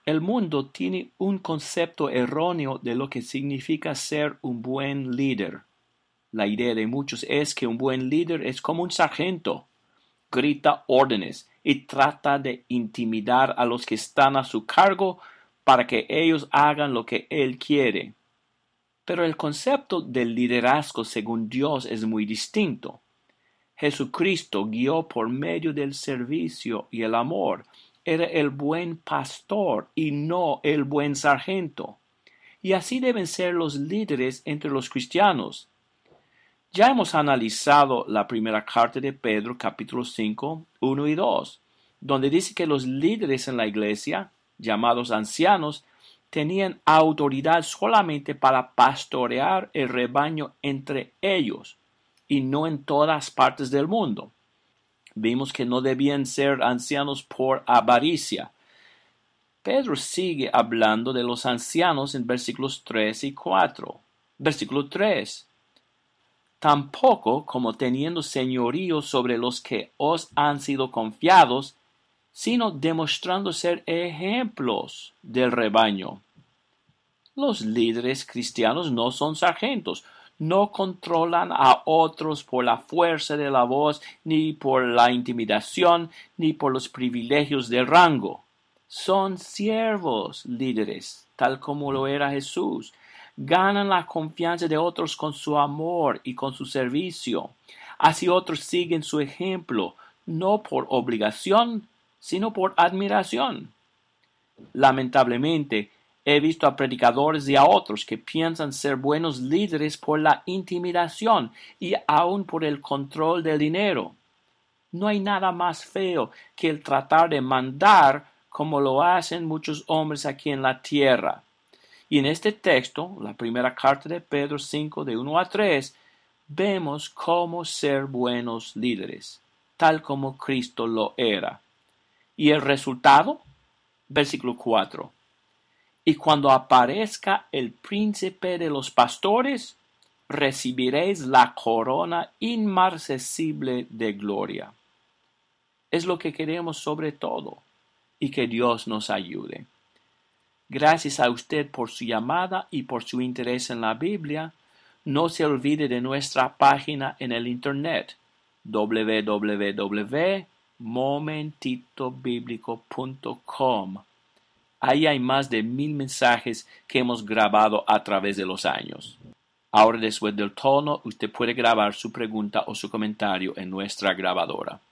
El mundo tiene un concepto erróneo de lo que significa ser un buen líder. La idea de muchos es que un buen líder es como un sargento. Grita órdenes y trata de intimidar a los que están a su cargo para que ellos hagan lo que él quiere. Pero el concepto del liderazgo según Dios es muy distinto. Jesucristo guió por medio del servicio y el amor. Era el buen pastor y no el buen sargento. Y así deben ser los líderes entre los cristianos. Ya hemos analizado la primera carta de Pedro, capítulo 5, 1 y 2, donde dice que los líderes en la iglesia, llamados ancianos, tenían autoridad solamente para pastorear el rebaño entre ellos y no en todas partes del mundo. Vimos que no debían ser ancianos por avaricia. Pedro sigue hablando de los ancianos en versículos 3 y 4. Versículo 3. Tampoco como teniendo señorío sobre los que os han sido confiados, sino demostrando ser ejemplos del rebaño. Los líderes cristianos no son sargentos, no controlan a otros por la fuerza de la voz, ni por la intimidación, ni por los privilegios de rango. Son siervos líderes, tal como lo era Jesús. Ganan la confianza de otros con su amor y con su servicio. Así otros siguen su ejemplo, no por obligación, sino por admiración. Lamentablemente, he visto a predicadores y a otros que piensan ser buenos líderes por la intimidación y aún por el control del dinero. No hay nada más feo que el tratar de mandar como lo hacen muchos hombres aquí en la tierra. Y en este texto, la primera carta de Pedro 5, de 1 a 3, vemos cómo ser buenos líderes, tal como Cristo lo era. ¿Y el resultado? Versículo 4. Y cuando aparezca el príncipe de los pastores, recibiréis la corona inmarcesible de gloria. Es lo que queremos sobre todo, y que Dios nos ayude. Gracias a usted por su llamada y por su interés en la Biblia. No se olvide de nuestra página en el internet www.momentitobiblico.com. Ahí hay más de 1000 mensajes que hemos grabado a través de los años. Ahora, después del tono, usted puede grabar su pregunta o su comentario en nuestra grabadora.